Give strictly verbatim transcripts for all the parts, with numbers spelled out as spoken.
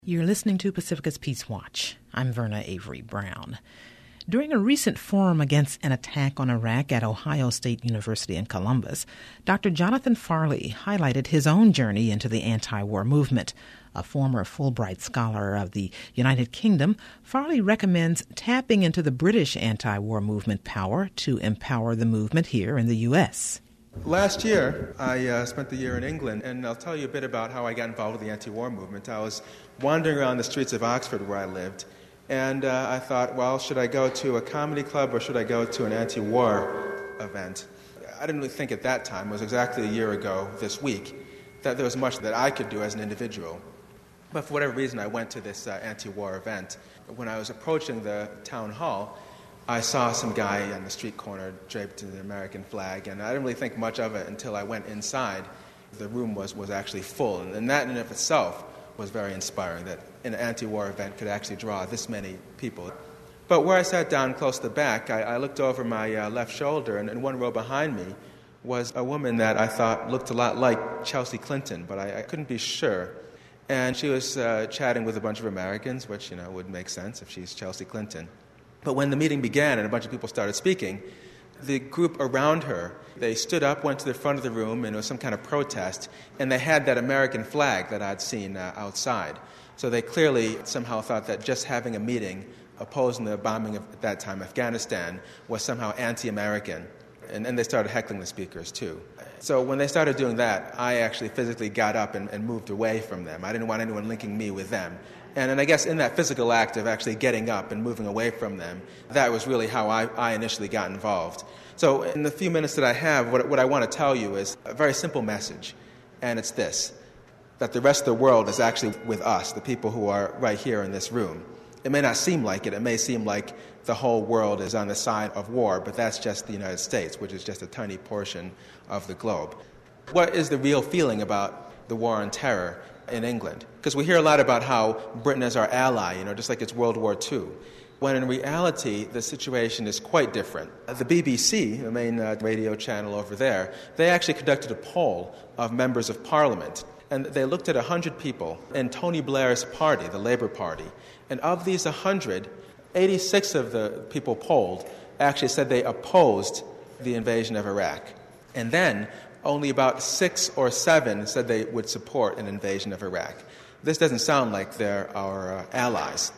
You're listening to Pacifica's Peace Watch. I'm Verna Avery Brown. During a recent forum against an attack on Iraq at Ohio State University in Columbus, Doctor Jonathan Farley highlighted his own journey into the anti-war movement. A former Fulbright scholar of the United Kingdom, Farley recommends tapping into the British anti-war movement power to empower the movement here in the U S Last year, I uh, spent the year in England, and I'll tell you a bit about how I got involved with the anti-war movement. I was wandering around the streets of Oxford where I lived, and uh, I thought, well, should I go to a comedy club or should I go to an anti-war event? I didn't really think at that time, it was exactly a year ago this week, that there was much that I could do as an individual. But for whatever reason, I went to this uh, anti-war event. When I was approaching the town hall, I saw some guy on the street corner draped in the American flag, and I didn't really think much of it until I went inside. The room was, was actually full, and that in and of itself was very inspiring, that an anti-war event could actually draw this many people. But where I sat down close to the back, I, I looked over my uh, left shoulder, and in one row behind me was a woman that I thought looked a lot like Chelsea Clinton, but I, I couldn't be sure. And she was uh, chatting with a bunch of Americans, which, you know, would make sense if she's Chelsea Clinton. But when the meeting began and a bunch of people started speaking, the group around her, they stood up, went to the front of the room, and it was some kind of protest, and they had that American flag that I'd seen uh, outside. So they clearly somehow thought that just having a meeting opposing the bombing of, at that time, Afghanistan, was somehow anti-American. And, and they started heckling the speakers, too. So when they started doing that, I actually physically got up and, and moved away from them. I didn't want anyone linking me with them. And, and I guess in that physical act of actually getting up and moving away from them, that was really how I, I initially got involved. So in the few minutes that I have, what, what I want to tell you is a very simple message, and it's this, that the rest of the world is actually with us, the people who are right here in this room. It may not seem like it. It may seem like the whole world is on the side of war, but that's just the United States, which is just a tiny portion of the globe. What is the real feeling about the war on terror in England? Because we hear a lot about how Britain is our ally, you know, just like it's World War Two, when in reality the situation is quite different. The B B C, the main uh, radio channel over there, they actually conducted a poll of members of Parliament, and they looked at one hundred people in Tony Blair's party, the Labour Party, and of these one hundred, eighty-six of the people polled actually said they opposed the invasion of Iraq. And then only about six or seven said they would support an invasion of Iraq. This doesn't sound like they're our uh, allies.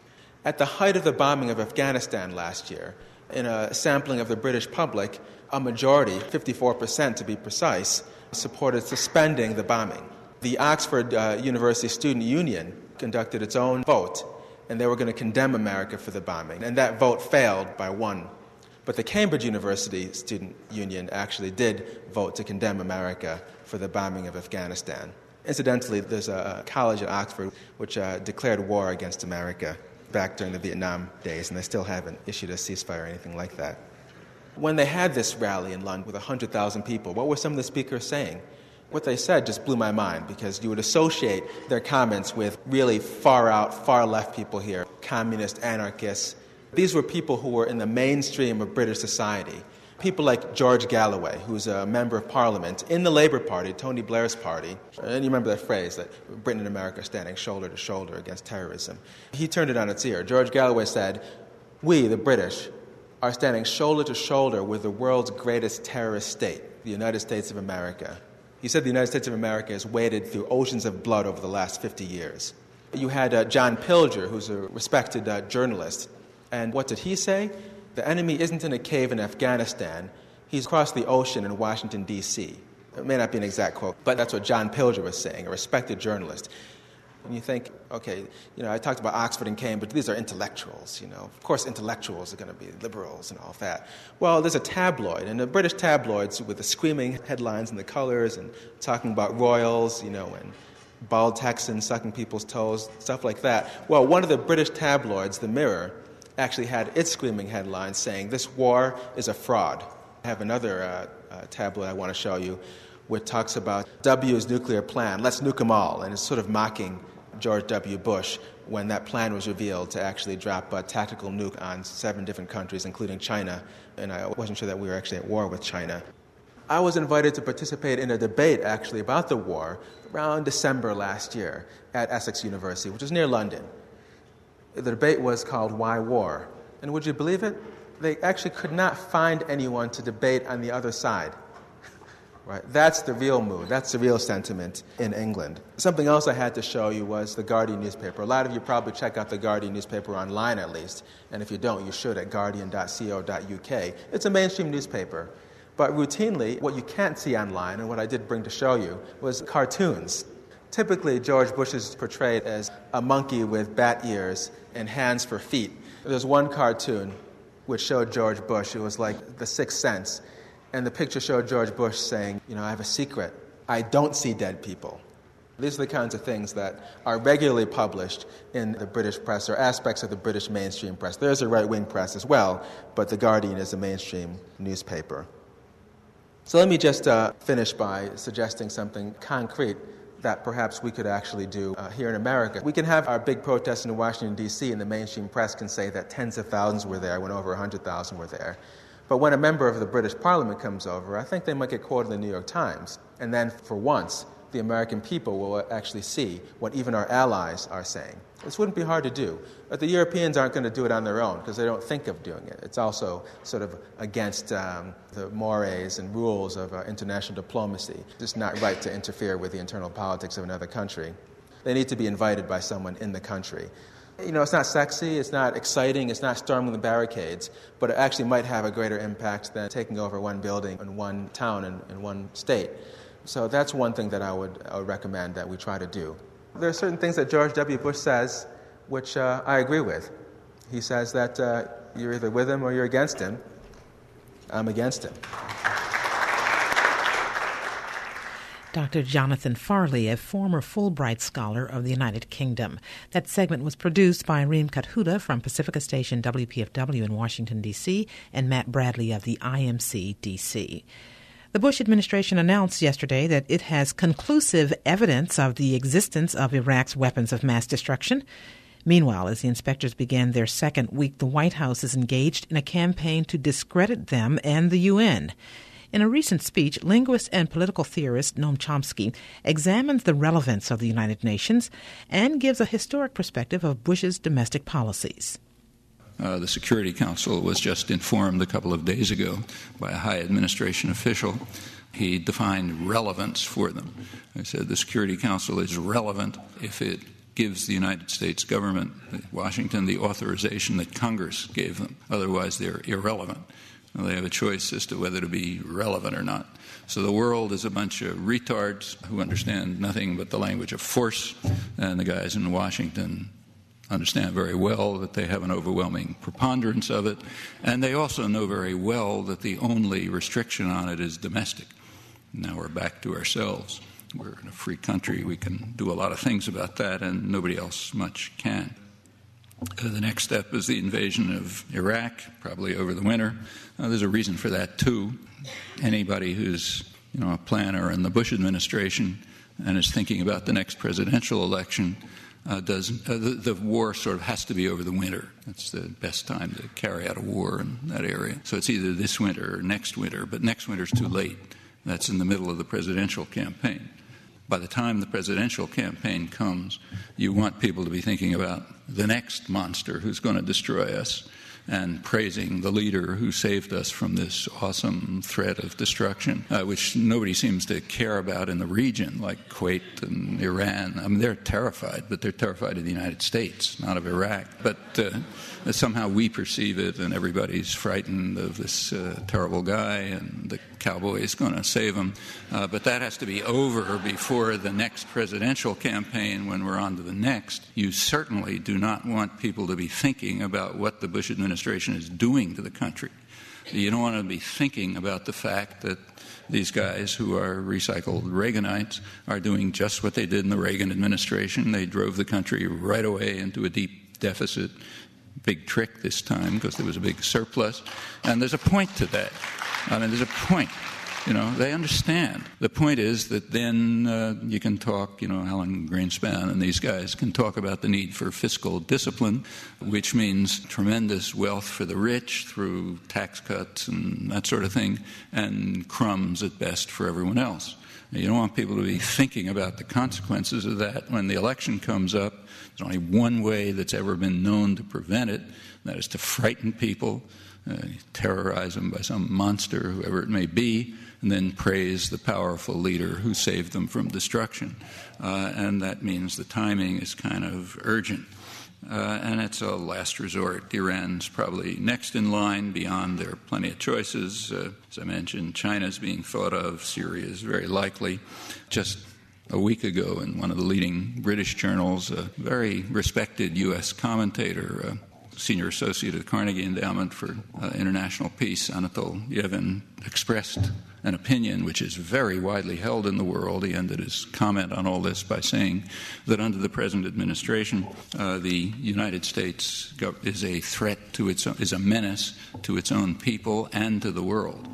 At the height of the bombing of Afghanistan last year, in a sampling of the British public, a majority, fifty-four percent to be precise, supported suspending the bombing. The Oxford uh, University Student Union conducted its own vote, and they were going to condemn America for the bombing, and that vote failed by one. But the Cambridge University Student Union actually did vote to condemn America for the bombing of Afghanistan. Incidentally, there's a college at Oxford which uh, declared war against America back during the Vietnam days, and they still haven't issued a ceasefire or anything like that. When they had this rally in London with one hundred thousand people, what were some of the speakers saying? What they said just blew my mind, because you would associate their comments with really far-out, far-left people here, communist, anarchists. These were people who were in the mainstream of British society. People like George Galloway, who's a member of Parliament in the Labour Party, Tony Blair's party. And you remember that phrase, that Britain and America are standing shoulder to shoulder against terrorism. He turned it on its ear. George Galloway said, "We, the British, are standing shoulder to shoulder with the world's greatest terrorist state, the United States of America." He said the United States of America has waded through oceans of blood over the last fifty years. You had uh, John Pilger, who's a respected uh, journalist. And what did he say? The enemy isn't in a cave in Afghanistan. He's across the ocean in Washington, D C It may not be an exact quote, but that's what John Pilger was saying, a respected journalist. And you think, okay, you know, I talked about Oxford and Cambridge. These are intellectuals, you know. Of course, intellectuals are going to be liberals and all that. Well, there's a tabloid, and the British tabloids with the screaming headlines and the colors and talking about royals, you know, and bald Texans sucking people's toes, stuff like that. Well, one of the British tabloids, The Mirror, actually had its screaming headlines saying, "This war is a fraud." I have another uh, uh, tabloid I want to show you, which talks about W's nuclear plan. Let's nuke them all, and it's sort of mocking George W. Bush when that plan was revealed to actually drop a tactical nuke on seven different countries, including China, and I wasn't sure that we were actually at war with China. I was invited to participate in a debate, actually, about the war around December last year at Essex University, which is near London. The debate was called Why War? And would you believe it? They actually could not find anyone to debate on the other side. Right? That's the real mood. That's the real sentiment in England. Something else I had to show you was the Guardian newspaper. A lot of you probably check out the Guardian newspaper online at least, and if you don't, you should at guardian dot co dot uk. It's a mainstream newspaper. But routinely, what you can't see online, and what I did bring to show you, was cartoons. Typically, George Bush is portrayed as a monkey with bat ears and hands for feet. There's one cartoon which showed George Bush. It was like The Sixth Sense. And the picture showed George Bush saying, you know, I have a secret. I don't see dead people. These are the kinds of things that are regularly published in the British press or aspects of the British mainstream press. There's a right-wing press as well, but The Guardian is a mainstream newspaper. So let me just uh, finish by suggesting something concrete that perhaps we could actually do uh, here in America. We can have our big protests in Washington, D C, and the mainstream press can say that tens of thousands were there when over one hundred thousand were there. But when a member of the British Parliament comes over, I think they might get quoted in the New York Times. And then, for once, the American people will actually see what even our allies are saying. This wouldn't be hard to do. But the Europeans aren't going to do it on their own because they don't think of doing it. It's also sort of against um, the mores and rules of uh, international diplomacy. It's not right to interfere with the internal politics of another country. They need to be invited by someone in the country. You know, it's not sexy, it's not exciting, it's not storming the barricades, but it actually might have a greater impact than taking over one building in one town and in, in one state. So that's one thing that I would, I would recommend that we try to do. There are certain things that George W. Bush says which uh, I agree with. He says that uh, you're either with him or you're against him. I'm against him. Doctor Jonathan Farley, a former Fulbright Scholar of the United Kingdom. That segment was produced by Reem Kathuda from Pacifica Station W P F W in Washington, D C, and Matt Bradley of the I M C D C. The Bush administration announced yesterday that it has conclusive evidence of the existence of Iraq's weapons of mass destruction. Meanwhile, as the inspectors began their second week, the White House is engaged in a campaign to discredit them and the U N. In a recent speech, linguist and political theorist Noam Chomsky examines the relevance of the United Nations and gives a historic perspective of Bush's domestic policies. Uh, the Security Council was just informed a couple of days ago by a high administration official. He defined relevance for them. He said the Security Council is relevant if it gives the United States government, Washington, the authorization that Congress gave them. Otherwise, they're irrelevant. Well, they have a choice as to whether to be relevant or not. So the world is a bunch of retards who understand nothing but the language of force, and the guys in Washington understand very well that they have an overwhelming preponderance of it, and they also know very well that the only restriction on it is domestic. Now we're back to ourselves. We're in a free country. We can do a lot of things about that, and nobody else much can. Uh, the next step is the invasion of Iraq, probably over the winter. Uh, there's a reason for that, too. Anybody who's, you know, a planner in the Bush administration and is thinking about the next presidential election uh, does uh, the, the war sort of has to be over the winter. That's the best time to carry out a war in that area. So it's either this winter or next winter, but next winter's too late. That's in the middle of the presidential campaign. By the time the presidential campaign comes, you want people to be thinking about the next monster who's going to destroy us and praising the leader who saved us from this awesome threat of destruction, uh, which nobody seems to care about in the region, like Kuwait and Iran. I mean, they're terrified, but they're terrified of the United States, not of Iraq. But uh, somehow we perceive it, and everybody's frightened of this uh, terrible guy, and the cowboy is going to save him. Uh, but that has to be over before the next presidential campaign, when we're on to the next. You certainly do not want people to be thinking about what the Bush administration is doing to the country. You don't want to be thinking about the fact that these guys who are recycled Reaganites are doing just what they did in the Reagan administration. They drove the country right away into a deep deficit. Big trick this time because there was a big surplus. And there's a point to that. I mean, there's a point. You know, they understand. The point is that then uh, you can talk, you know, Alan Greenspan and these guys can talk about the need for fiscal discipline, which means tremendous wealth for the rich through tax cuts and that sort of thing, and crumbs at best for everyone else. You don't want people to be thinking about the consequences of that. When the election comes up, there's only one way that's ever been known to prevent it, and that is to frighten people, uh, terrorize them by some monster, whoever it may be, and then praise the powerful leader who saved them from destruction. Uh, and that means the timing is kind of urgent. Uh, and it's a last resort. Iran's probably next in line. Beyond, there are plenty of choices. Uh, as I mentioned, China's being thought of. Syria is very likely. Just a week ago, in one of the leading British journals, a very respected U S commentator, uh, senior associate at the Carnegie Endowment for uh, International Peace, Anatol Yevin, expressed an opinion which is very widely held in the world. He ended his comment on all this by saying that under the present administration, uh, the United States is a threat to its own, is a menace to its own people and to the world.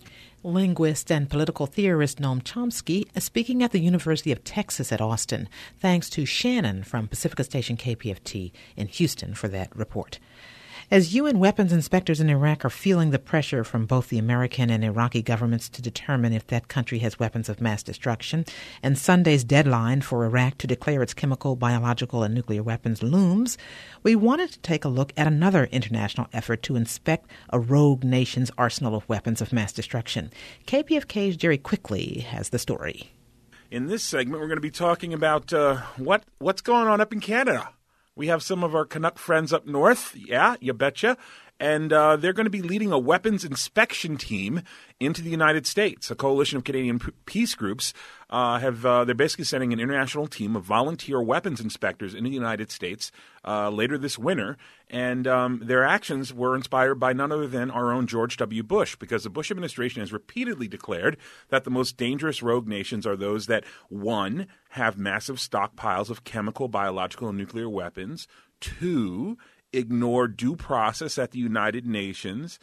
Linguist and political theorist Noam Chomsky is speaking at the University of Texas at Austin. Thanks to Shannon from Pacifica Station K P F T in Houston for that report. As U N weapons inspectors in Iraq are feeling the pressure from both the American and Iraqi governments to determine if that country has weapons of mass destruction, and Sunday's deadline for Iraq to declare its chemical, biological, and nuclear weapons looms, we wanted to take a look at another international effort to inspect a rogue nation's arsenal of weapons of mass destruction. K P F K's Jerry Quickly has the story. In this segment, we're going to be talking about uh, what what's going on up in Canada. We have some of our Canuck friends up north, yeah, you betcha, and uh, they're going to be leading a weapons inspection team into the United States. A coalition of Canadian p- peace groups uh, have uh, they're basically sending an international team of volunteer weapons inspectors into the United States uh, later this winter, and um, their actions were inspired by none other than our own George W. Bush, because the Bush administration has repeatedly declared that the most dangerous rogue nations are those that, one, have massive stockpiles of chemical, biological, and nuclear weapons, two, ignore due process at the United Nations,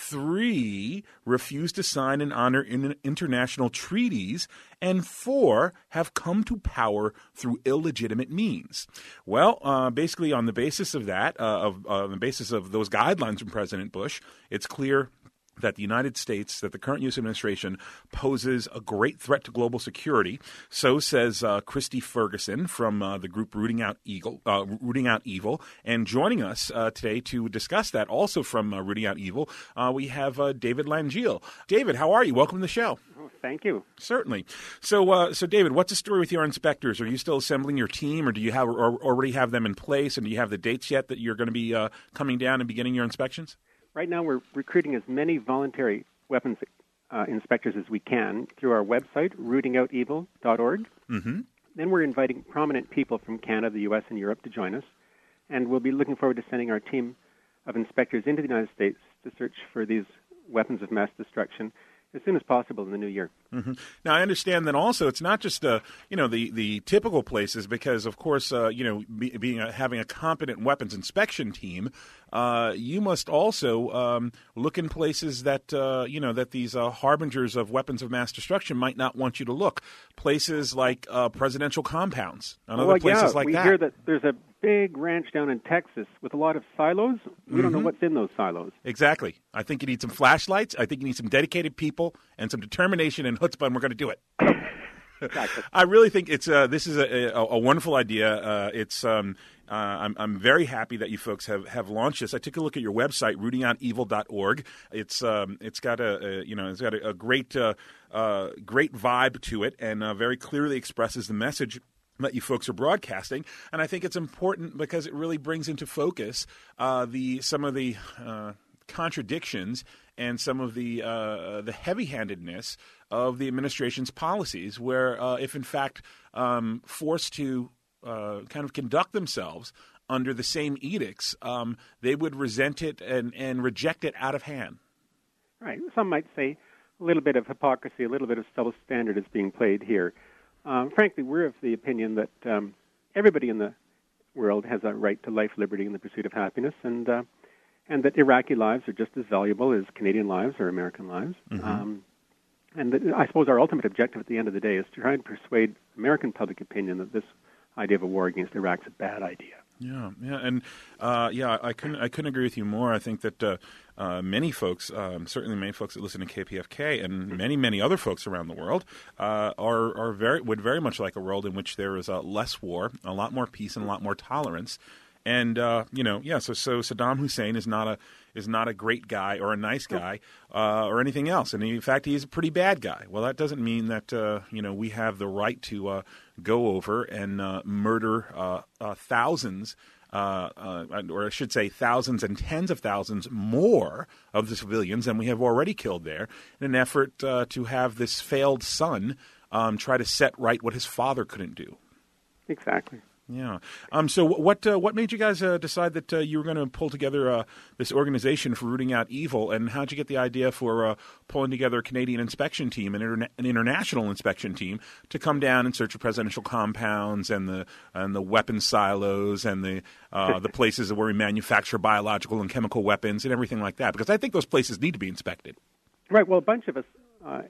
three, refuse to sign and honor in international treaties, and four, have come to power through illegitimate means. Well, uh, basically on the basis of that, uh, of, uh, on the basis of those guidelines from President Bush, it's clear that the United States, that the current U S administration poses a great threat to global security. So says uh, Christy Ferguson from uh, the group Rooting Out Evil. Uh, Rooting Out Evil, and joining us uh, today to discuss that, also from uh, Rooting Out Evil, uh, we have uh, David Langeal. David, how are you? Welcome to the show. Oh, thank you. Certainly. So, uh, so David, what's the story with your inspectors? Are you still assembling your team, or do you have or already have them in place? And do you have the dates yet that you're going to be uh, coming down and beginning your inspections? Right now, we're recruiting as many voluntary weapons uh, inspectors as we can through our website, rooting out evil dot org. Mm-hmm. Then we're inviting prominent people from Canada, the U S, and Europe to join us. And we'll be looking forward to sending our team of inspectors into the United States to search for these weapons of mass destruction as soon as possible in the new year. Mm-hmm. Now, I understand that also it's not just uh, you know the, the typical places, because of course uh, you know be, being a, having a competent weapons inspection team, uh, you must also um, look in places that uh, you know that these uh, harbingers of weapons of mass destruction might not want you to look. Places like uh, presidential compounds and well, other places yeah, like we that. We hear that there's a big ranch down in Texas with a lot of silos. We mm-hmm. don't know what's in those silos. Exactly. I think you need some flashlights. I think you need some dedicated people and some determination and chutzpah, and we're going to do it. Exactly. I really think it's uh, this is a, a, a wonderful idea. Uh, it's um, uh, I'm, I'm very happy that you folks have, have launched this. I took a look at your website, rooting out evil dot org. It's um, it's got a, a you know it's got a, a great uh, uh, great vibe to it, and uh, very clearly expresses the message that you folks are broadcasting. And I think it's important because it really brings into focus uh, the some of the uh, contradictions and some of the uh, the heavy-handedness of the administration's policies, where uh, if in fact um, forced to uh, kind of conduct themselves under the same edicts, um, they would resent it and, and reject it out of hand. Right. Some might say a little bit of hypocrisy, a little bit of double standard is being played here. Um, frankly, we're of the opinion that um, everybody in the world has a right to life, liberty, and the pursuit of happiness, and uh, and that Iraqi lives are just as valuable as Canadian lives or American lives. Mm-hmm. Um, And the, I suppose our ultimate objective at the end of the day is to try and persuade American public opinion that this idea of a war against Iraq is a bad idea. Yeah, yeah, and uh, yeah, I couldn't, I couldn't agree with you more. I think that uh, uh, many folks, um, certainly many folks that listen to K P F K, and many, many other folks around the world, uh, are are very would very much like a world in which there is uh, less war, a lot more peace, and a lot more tolerance. And uh, you know, yeah, so so Saddam Hussein is not a is not a great guy or a nice guy uh, or anything else, and in fact, he's a pretty bad guy. Well, that doesn't mean that uh, you know we have the right to uh, go over and uh, murder uh, uh, thousands, uh, uh, or I should say, thousands and tens of thousands more of the civilians than we have already killed there, in an effort uh, to have this failed son um, try to set right what his father couldn't do. Exactly. Yeah. Um, so what uh, what made you guys uh, decide that uh, you were going to pull together uh, this organization for rooting out evil, and how'd you get the idea for uh, pulling together a Canadian inspection team, an, interna- an international inspection team, to come down and search for presidential compounds and the and the weapons silos and the uh, the places where we manufacture biological and chemical weapons and everything like that? Because I think those places need to be inspected. Right. Well, a bunch of us uh,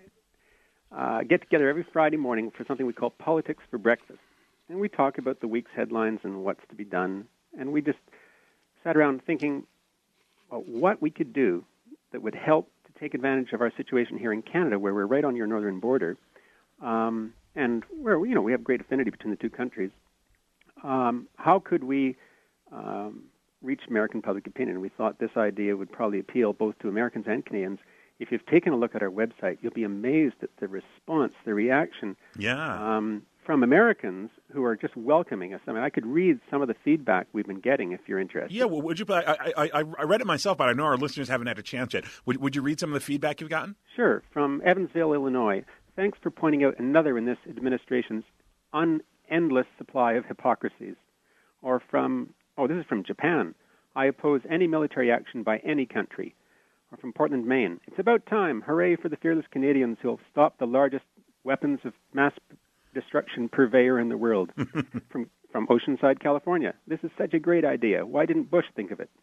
uh, get together every Friday morning for something we call Politics for Breakfast. And we talk about the week's headlines and what's to be done. And we just sat around thinking about what we could do that would help to take advantage of our situation here in Canada, where we're right on your northern border, um, and where, you know, we have great affinity between the two countries. Um, how could we um, reach American public opinion? And we thought this idea would probably appeal both to Americans and Canadians. If you've taken a look at our website, you'll be amazed at the response, the reaction. Yeah. Um, from Americans who are just welcoming us. I mean, I could read some of the feedback we've been getting if you're interested. Yeah, well, would you? I, I, I read it myself, but I know our listeners haven't had a chance yet. Would, would you read some of the feedback you've gotten? Sure. From Evansville, Illinois. Thanks for pointing out another in this administration's unendless supply of hypocrisies. Or from, oh, this is from Japan. I oppose any military action by any country. Or from Portland, Maine. It's about time. Hooray for the fearless Canadians who will stop the largest weapons of mass destruction purveyor in the world. from from Oceanside, California. This is such a great idea. Why didn't Bush think of it?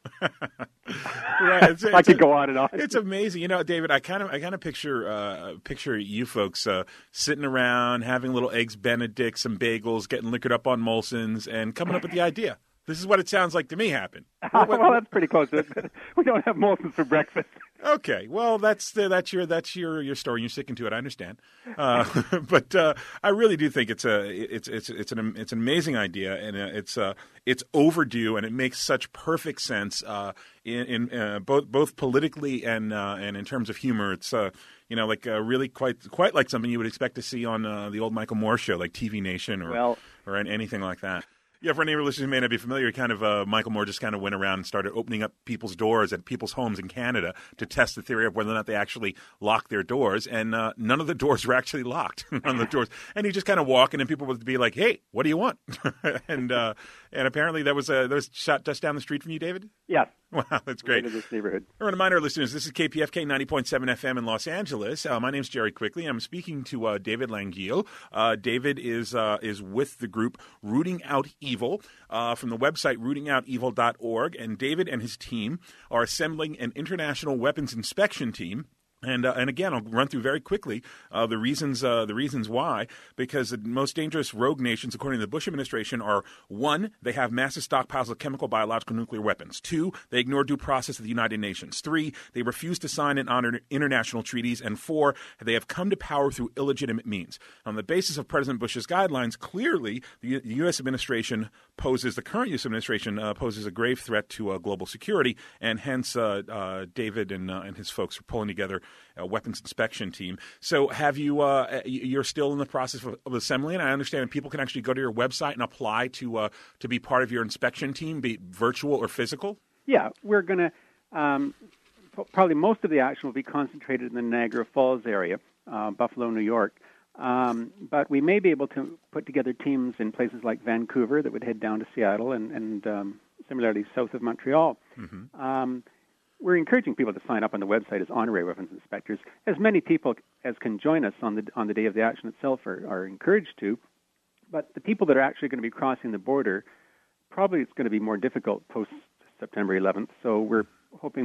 Yeah, it's, it's, I could go on and on. It's amazing, you know, David. I kind of, I kind of picture, uh, picture you folks uh, sitting around having little eggs Benedict, some bagels, getting liquored up on Molson's, and coming up with the idea. This is what it sounds like to me happen. Uh, well, that's pretty close. We don't have Molson's for breakfast. Okay, well, that's the, that's your that's your your story. You're sticking to it. I understand, uh, but uh, I really do think it's a it's it's it's an it's an amazing idea, and it's uh, it's overdue, and it makes such perfect sense uh, in, in uh, both both politically and uh, and in terms of humor. It's uh, you know like uh, really quite quite like something you would expect to see on uh, the old Michael Moore show, like T V Nation or well, or anything like that. Yeah, for any of our listeners who may not be familiar, kind of uh, Michael Moore just kind of went around and started opening up people's doors at people's homes in Canada to test the theory of whether or not they actually lock their doors, and uh, none of the doors were actually locked. None of the doors, and he just kind of walk in, and people would be like, "Hey, what do you want?" and uh, and apparently that was uh, that was shot just down the street from you, David. Yeah. Wow, that's great. In this neighborhood. I want to remind our listeners, this is K P F K ninety point seven F M in Los Angeles. Uh, my name's Jerry Quickly. I'm speaking to uh, David Langeal. Uh, David is uh, is with the group Rooting Out Evil uh, from the website rooting out evil dot org. And David and his team are assembling an international weapons inspection team. And uh, and again, I'll run through very quickly uh, the reasons uh, the reasons why. Because the most dangerous rogue nations, according to the Bush administration, are one, they have massive stockpiles of chemical, biological, nuclear weapons. Two, they ignore due process of the United Nations. Three, they refuse to sign and honor international treaties. And four, they have come to power through illegitimate means. On the basis of President Bush's guidelines, clearly the U S administration poses the current U S administration uh, poses a grave threat to uh, global security, and hence uh, uh, David and uh, and his folks are pulling together a weapons inspection team. So have you, uh, you're still in the process of, of assembling. I understand that people can actually go to your website and apply to uh, to be part of your inspection team, be it virtual or physical? Yeah, we're going to, um, probably most of the action will be concentrated in the Niagara Falls area, uh, Buffalo, New York. Um, but we may be able to put together teams in places like Vancouver that would head down to Seattle and, and um, similarly south of Montreal. Mm-hmm. Um, We're encouraging people to sign up on the website as honorary weapons inspectors. As many people as can join us on the on the day of the action itself are, are encouraged to. But the people that are actually going to be crossing the border, probably it's going to be more difficult post-September eleventh. So we're hoping that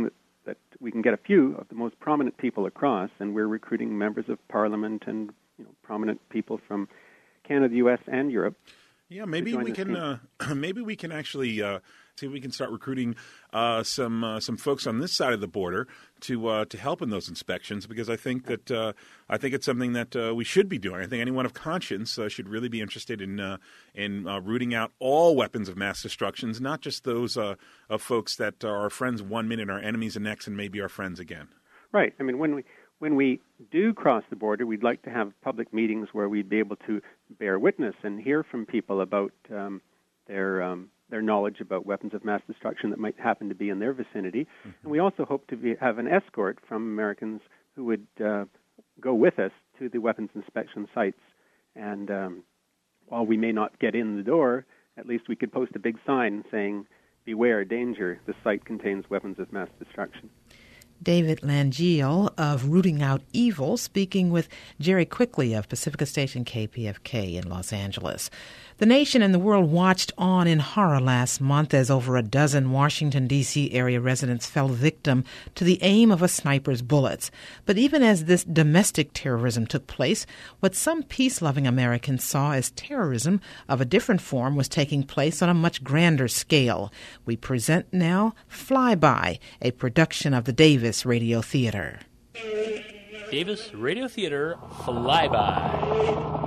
that we can get a few of the most prominent people across, and we're recruiting members of Parliament and you know, prominent people from Canada, the U S, and Europe. Yeah, maybe we can. Uh, maybe we can actually uh, see if we can start recruiting uh, some uh, some folks on this side of the border to uh, to help in those inspections, because I think that uh, I think it's something that uh, we should be doing. I think anyone of conscience uh, should really be interested in uh, in uh, rooting out all weapons of mass destructions, not just those uh, of folks that are our friends one minute, our enemies the next, and maybe our friends again. Right. I mean, when we when we do cross the border, we'd like to have public meetings where we'd be able to bear witness and hear from people about um, their um, their knowledge about weapons of mass destruction that might happen to be in their vicinity. Mm-hmm. And we also hope to be, have an escort from Americans who would uh, go with us to the weapons inspection sites. And um, while we may not get in the door, at least we could post a big sign saying, "Beware, danger, the site contains weapons of mass destruction." David Langeal of Rooting Out Evil, speaking with Jerry Quickly of Pacifica Station K P F K in Los Angeles. The nation and the world watched on in horror last month as over a dozen Washington, D C area residents fell victim to the aim of a sniper's bullets. But even as this domestic terrorism took place, what some peace-loving Americans saw as terrorism of a different form was taking place on a much grander scale. We present now Flyby, a production of the Davis Radio Theater. Davis Radio Theater Flyby.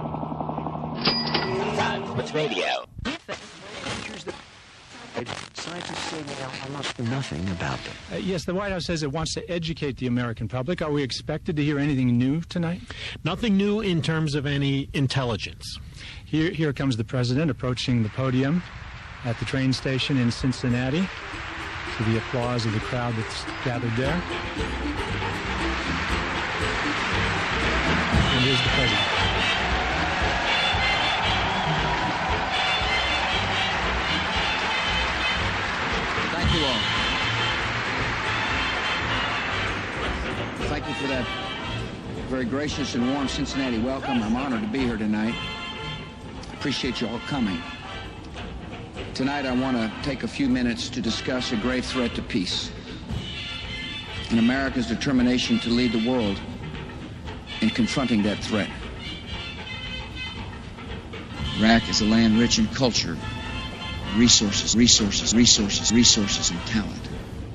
What's radio? Scientists say they know almost nothing about them. Uh, yes, the White House says it wants to educate the American public. Are we expected to hear anything new tonight? Nothing new in terms of any intelligence. Here, here comes the president approaching the podium at the train station in Cincinnati to the applause of the crowd that's gathered there. And here's the president. Thank you all. Thank you for that very gracious and warm Cincinnati welcome. I'm honored to be here tonight. Appreciate you all coming. Tonight I want to take a few minutes to discuss a grave threat to peace and America's determination to lead the world in confronting that threat. Iraq is a land rich in culture, resources, resources, resources, resources, and talent.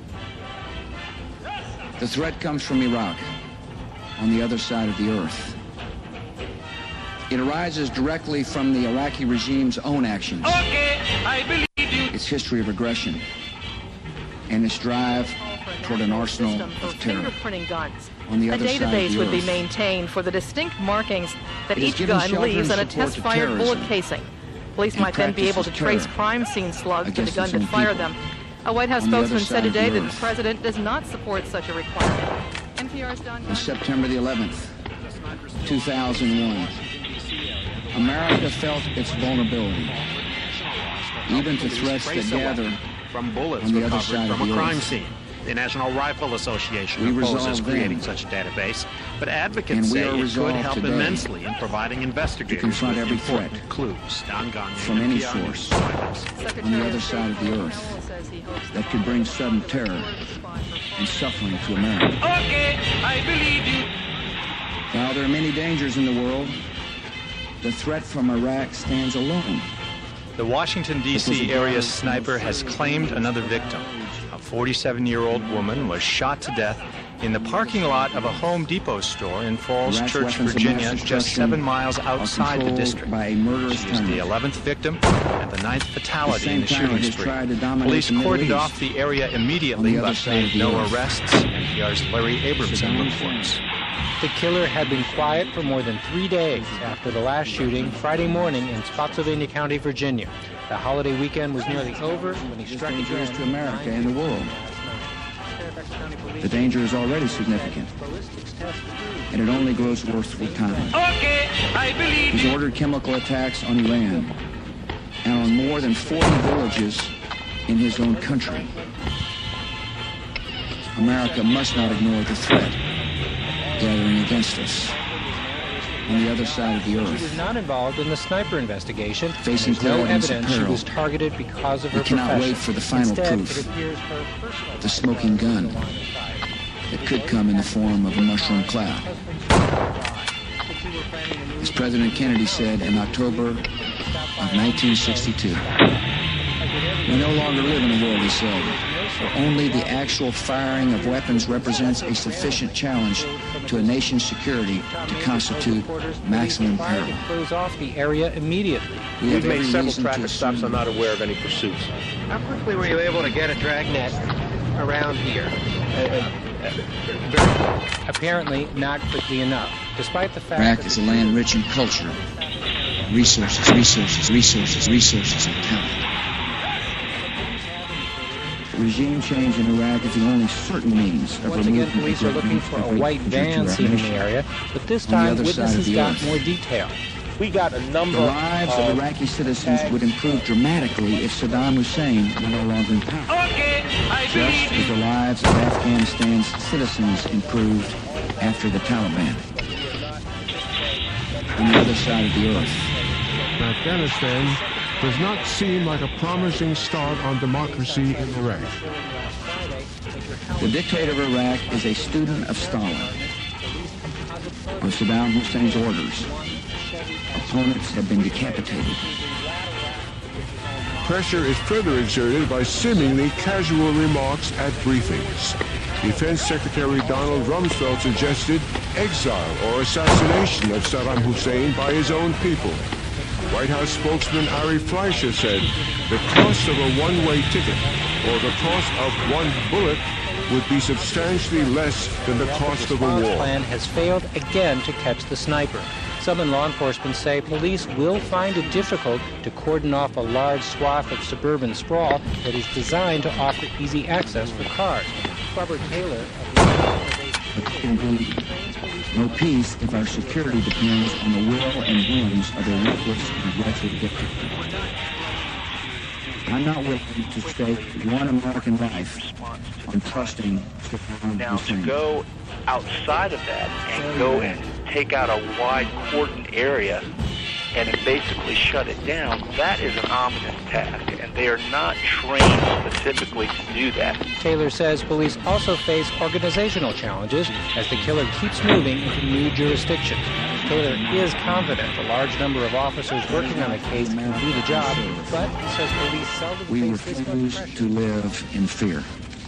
The threat comes from Iraq, on the other side of the earth. It arises directly from the Iraqi regime's own actions, okay, I believe you. Its history of aggression, and its drive toward an arsenal of terror. Fingerprinting guns. On the a other side of database the would earth. be maintained for the distinct markings that It has each given gun shelter leaves and on a support to test-fired bullet terrorism casing. Police and might then be able to practices trace terror crime scene slugs to the against gun its that own fired people. them. A White House On the other spokesman said side of today the that earth. the president does not support such a requirement. N P R's Don On Gunn. September the eleventh, two thousand one, America felt its vulnerability, even to threats that gather from bullets on the other recovered side of from the a crime earth. scene. The National Rifle Association We opposes resolve creating then. such a database, but advocates And we say are it could resolved help today immensely in providing investigators confront with every important threat clues. Don Gagnon, from any N P R News, source White House. Secretary on the of other State side of the Mark earth Hamill says he hopes that could bring sudden terror and suffering to America. Okay, I believe you. While there are many dangers in the world, the threat from Iraq stands alone. The Washington, D C area sniper has claimed another victim. A forty-seven-year-old woman was shot to death in the parking lot of a Home Depot store in Falls Iraq's Church, weapons of Virginia, mass just destruction seven miles are outside the controlled district. by a murderous She is the tyrant. eleventh victim and the ninth fatality in the At the same time, shooting it has spree. tried to dominate Police the Middle cordoned East. off the area immediately, On the other but side of made the no earth. arrests. N P R's Larry Abramson Saddam reports. The killer had been quiet for more than three days after the last shooting Friday morning in Spotsylvania County, Virginia. The holiday weekend was nearly over when he struck dangerous again. to America and the world. The danger is already significant, and it only grows worse with time. Okay, I believe He's you. ordered chemical attacks on Iran and on more than forty villages in his own country. America must not ignore the threat gathering against us on the other side of the She was earth. not involved in the sniper investigation. Facing There's no clear evidence of evidence she peril. was targeted because of We her cannot profession. wait for the final Instead, proof. it appears her personal The smoking gun. life that could come in the form of a mushroom cloud. As President Kennedy said in October of nineteen sixty-two, we no longer live in a world, he said, where only the actual firing of weapons represents a sufficient challenge to a nation's security to constitute maximum peril. Close off the area immediately. We We've made several traffic stops. I'm not aware of any pursuits. How quickly were you able to get a dragnet around here? Apparently not quickly enough, despite the fact Iraq that is a land rich in culture, resources, resources, resources, resources, and talent. Regime change in Iraq is the only certain means of once again police are looking for a white van seen in the area, but this time witnesses got more detail. We got a number The lives of Iraqi citizens would improve dramatically if Saddam Hussein were no longer in power. Okay, I Just believe as the lives of Afghanistan's citizens improved after the Taliban. On the other side of the earth. Afghanistan does not seem like a promising start on democracy in Iraq. The dictator of Iraq is a student of Stalin, of Saddam Hussein's orders. Opponents have been decapitated. Pressure is further exerted by seemingly casual remarks at briefings. Defense Secretary Donald Rumsfeld suggested exile or assassination of Saddam Hussein by his own people. White House spokesman Ari Fleischer said the cost of a one-way ticket or the cost of one bullet would be substantially less than the cost of a war. The plan has failed again to catch the sniper. Some in law enforcement say police will find it difficult to cordon off a large swath of suburban sprawl that is designed to offer easy access for cars. Robert Taylor of No peace if our security depends on the will and whims of a ruthless and wretched dictator. I'm not willing to stake one American life on trusting Saddam Now, Hussein. to go outside of that and go and take out a wide cordon area and then basically shut it down, that is an ominous task, and they are not trained specifically to do that. Taylor says police also face organizational challenges as the killer keeps moving into new jurisdictions. Taylor is confident a large number of officers working on the case can do the job, but he says police seldom We face this much refuse pressure. to live in fear.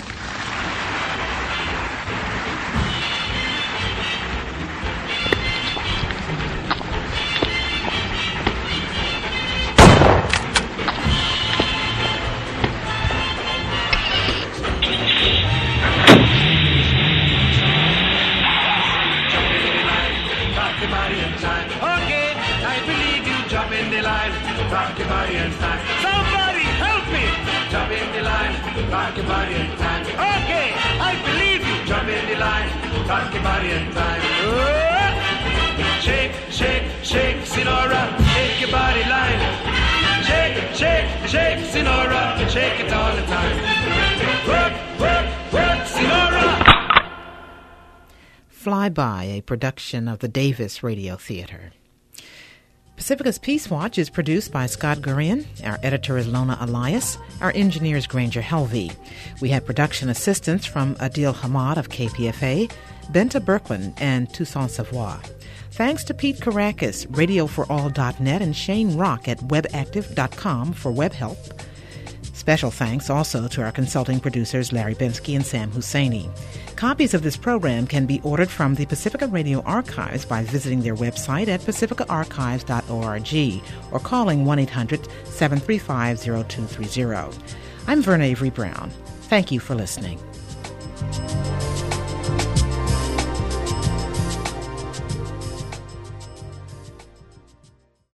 Rock your body in time. Somebody help me! Jump in the line, rock your body in time. Okay, I believe you. Jump in the line, rock your body in time. Oh! Shake, shake, shake, Sinora, shake your body line. Shake, shake, shake, Sinora, shake it all the time. Work, work, work, Sinora. Flyby, a production of the Davis Radio Theater. Pacifica's Peace Watch is produced by Scott Gurian. Our editor is Lona Elias. Our engineer is Granger Helvey. We had production assistance from Adil Hamad of K P F A, Benta Berkland, and Toussaint Savoie. Thanks to Pete Caracas, radio for all dot net, and Shane Rock at webactive dot com for web help. Special thanks also to our consulting producers Larry Bensky and Sam Husseini. Copies of this program can be ordered from the Pacifica Radio Archives by visiting their website at pacifica archives dot org or calling one eight hundred seven three five zero two three zero. I'm Verna Avery Brown. Thank you for listening.